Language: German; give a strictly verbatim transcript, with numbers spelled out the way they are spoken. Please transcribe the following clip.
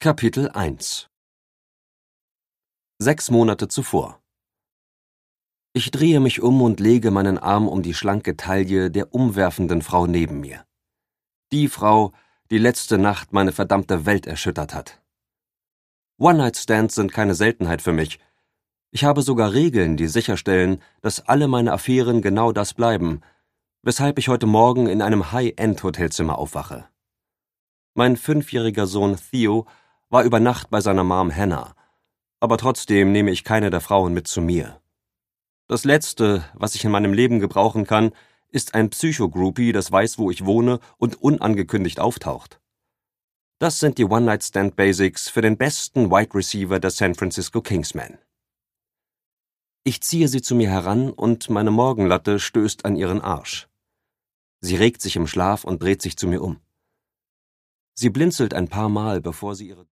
Kapitel eins Sechs Monate zuvor. Ich drehe mich um und lege meinen Arm um die schlanke Taille der umwerfenden Frau neben mir. Die Frau, die letzte Nacht meine verdammte Welt erschüttert hat. One-Night-Stands sind keine Seltenheit für mich. Ich habe sogar Regeln, die sicherstellen, dass alle meine Affären genau das bleiben, weshalb ich heute Morgen in einem High-End-Hotelzimmer aufwache. Mein fünfjähriger Sohn Theo war über Nacht bei seiner Mom Hannah, aber trotzdem nehme ich keine der Frauen mit zu mir. Das Letzte, was ich in meinem Leben gebrauchen kann, ist ein Psycho-Groupie, das weiß, wo ich wohne und unangekündigt auftaucht. Das sind die One-Night-Stand-Basics für den besten Wide Receiver der San Francisco Kingsmen. Ich ziehe sie zu mir heran und meine Morgenlatte stößt an ihren Arsch. Sie regt sich im Schlaf und dreht sich zu mir um. Sie blinzelt ein paar Mal, bevor sie ihre